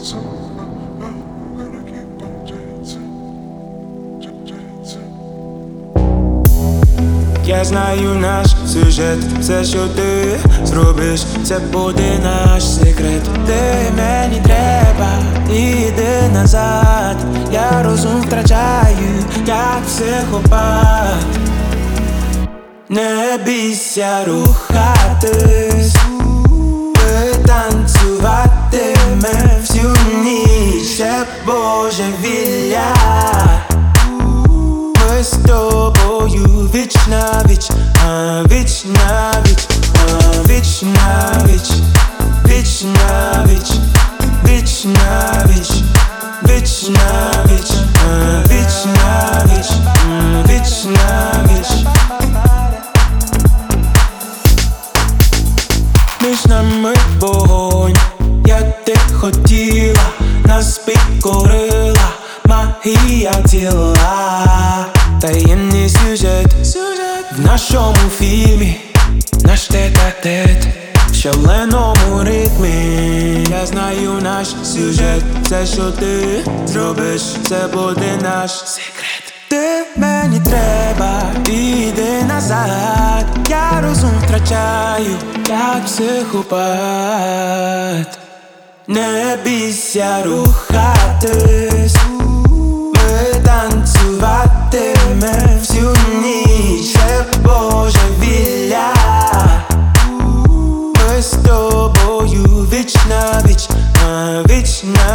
Я знаю наш сюжет, все, що ти зробиш, це буде наш секрет. Ти мені треба, іди назад. Я розум втрачаю, як психопат. Не бійся рухатись, ми танцюватиме всю ніч, це божевілля. Ми з тобою віч на віч, віч на віч, віч на віч, віч на віч, віч на віч, віч на віч, віч на віч, віч на віч. Між нами вогонь, як ти хотіла, нас підкорила магія тіла. Таємний сюжет в нашому фільмі, наш тет-а-тет в шаленому ритмі. Я знаю наш сюжет, все, що ти зробиш, це буде наш секрет. Ти мені треба, іди назад. Я розум втрачаю, як психопат. Не бійся рухатись, ми танцюватиме всю ніч, це божевілля. Ми з тобою віч на віч, віч на